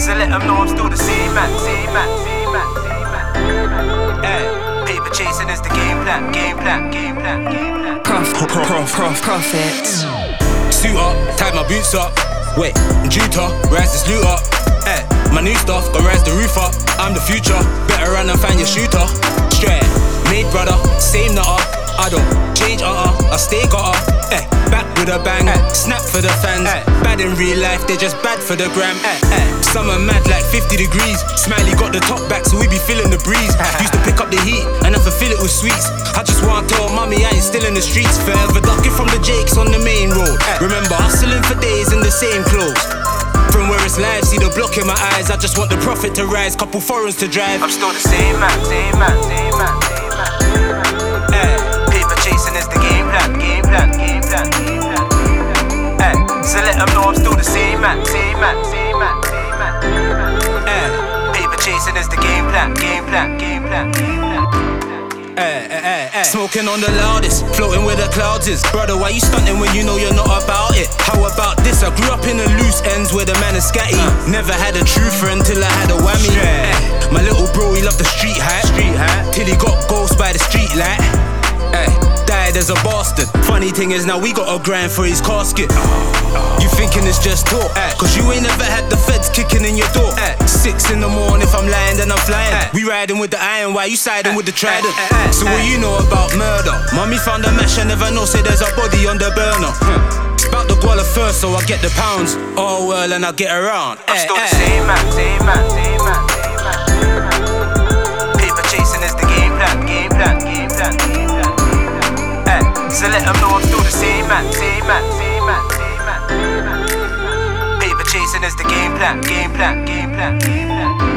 So let them know I'm still the same man, same man, same man, same man. Paper chasing is the game plan, game plan, game plan, game plan. Profit. Suit up, tie my boots up. Wait, Juta, rise this loot up. My new stuff, go rise the roof up. I'm the future, better run and find your shooter. Straight, made brother, same nutter. I don't change, I stay got back with a bang, snap for the fans. Bad in real life, they just bad for the gram. Summer mad like 50 degrees. Smiley got the top back, so we be feeling the breeze. Used to pick up the heat, and I fulfill it with sweets. I just want to tell mommy I ain't still in the streets. Forever ducking from the Jakes on the main road. Remember hustling for days in the same clothes. From where it's live, see the block in my eyes. I just want the profit to rise, couple foreigns to drive. I'm still the same man, same man, same man, same man, same man. Paper chasing is the game plan, game plan, game plan, game plan. So let them know I'm still the same man, same man, same man, same man. Paper chasing is the game plan, game plan, game plan, game plan. Smoking on the loudest, floating where the clouds is. Brother, why you stunting when you know you're not about it? How about this? I grew up in the loose ends where the man is scatty. Never had a true friend till I had a whammy. My little bro, he loved the street hat, till he got ghost by the street light. Died as a bastard. Funny thing is now we gotta grind for his casket. You thinking it's just talk, cause you ain't never had the feds kicking in your door. 6 in the morning, if I'm lying then I'm flying. We riding with the iron, why you siding with the trident? So what you know about murder? Mommy found a mash, I never know, say there's a body on the burner. About the guala first, so I get the pounds. Oh well, and I get around. I'm still the same man, same man, same man, same man, same man. Paper chasing is the game plan, game plan, game plan, game plan. So let them know I'm still the same man, same man, same man, same man. Paper chasing is the game plan, game plan, game plan, game plan.